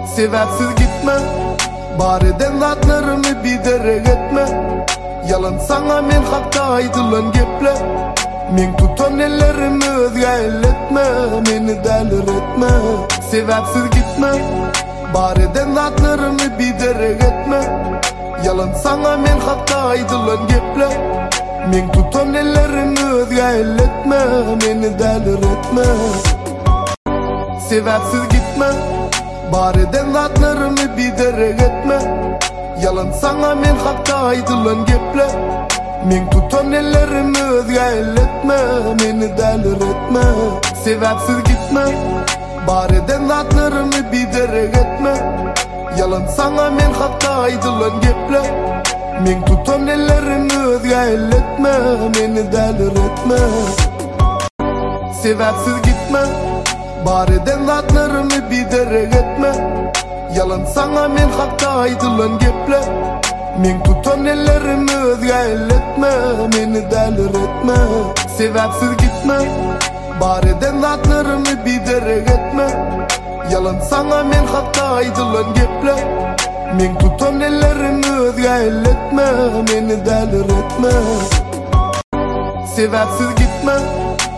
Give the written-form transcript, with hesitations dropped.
Sebepsiz gitme, bareden zatlarımı bir derek etme. Yalan sana men hakta aydılan geple. Men tutan ellerimi özge elletme, meni delir etme. Sebepsiz gitme, bareden zatlarımı bir derek etme. Yalan sana men hakta aydılan geple. Men tutan ellerimi özge elletme, meni delir etme. Sebepsiz gitme, bareden zatlarımı bir derek etme. Yalan sana men hakta aydılan geple. Men tutan ellerimi özge elletme, meni delir etme. Sebepsiz gitme, bareden zatlarımı bir derek etme. Yalan sana men hakta aydılan geple. Men tutan ellerimi özge elletme, meni delir etme. Sebepsiz gitme, bareden zatlarımı bir derek etme. Yalan sana men hakta aydılan geple. Men tutan ellerimi özge elletme, meni delir etme. Sebepsiz gitme, bareden zatlarımı bir derek etme. Yalan sana men hakta aydılan geple. Men tutan ellerimi özge elletme, meni delir etme. Sebepsiz gitme,